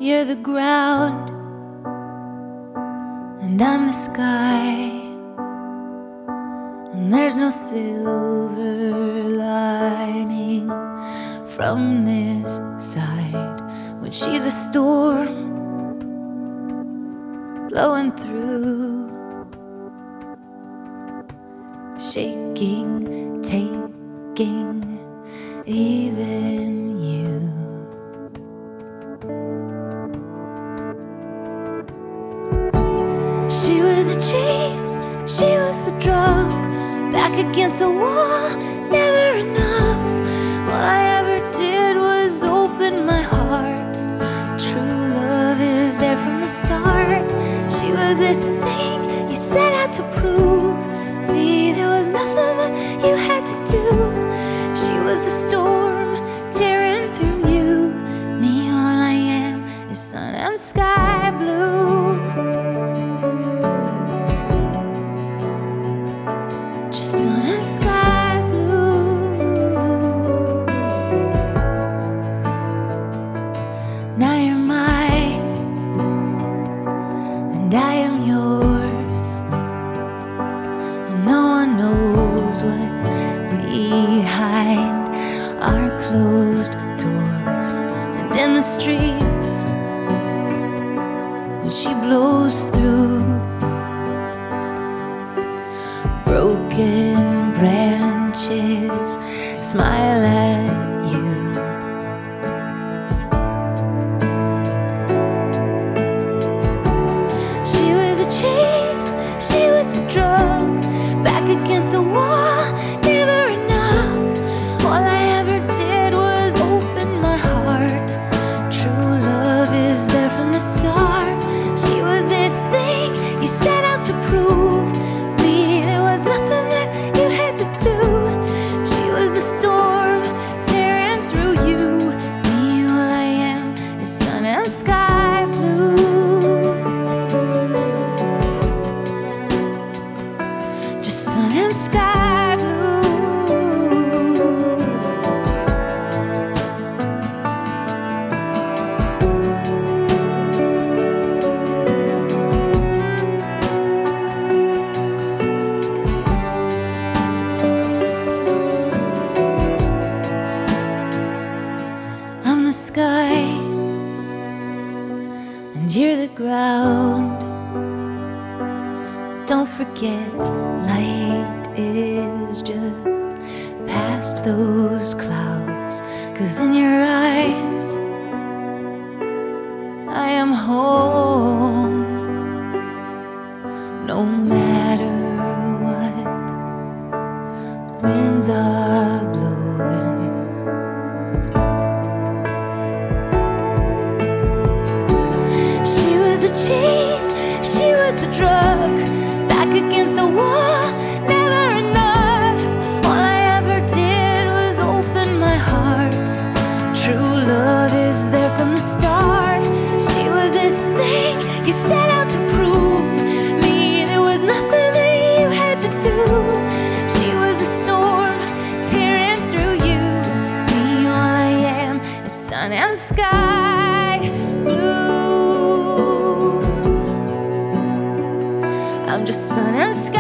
You're the ground, and I'm the sky, and there's no silver lining from this side when she's a storm blowing through, shaking, taking even you. She was a cheese, she was the drug, back against the wall, never enough. All I ever did was open my heart. True love is there from the start. She was this thing you set out to prove me. There was nothing that you had to do. She was the storm tearing through you. Me, all I am is sun and sky blue. Now you're mine, and I am yours, and no one knows what's behind our closed doors. And in the streets, when she blows through, broken branches smile at you. She was the drug, back against the wall, never enough. All I ever did was open my heart. True love is there from the start. She was this thing you set out to prove me. There was nothing that you had to do. She was the storm tearing through you. Me, all I am is sun and sky blue. Sun and sky blue. I'm the sky, and you're the ground. Don't forget, light is just past those clouds. 'Cause in your eyes, I am home. No matter what winds are blowing. She was the cheese, she was the drug, back against the wall, never enough. All I ever did was open my heart. True love is there from the start. She was this thing you set out to prove me. There was nothing that you had to do. She was the storm tearing through you. Me, all I am is sun and sky blue. I'm just sun and sky.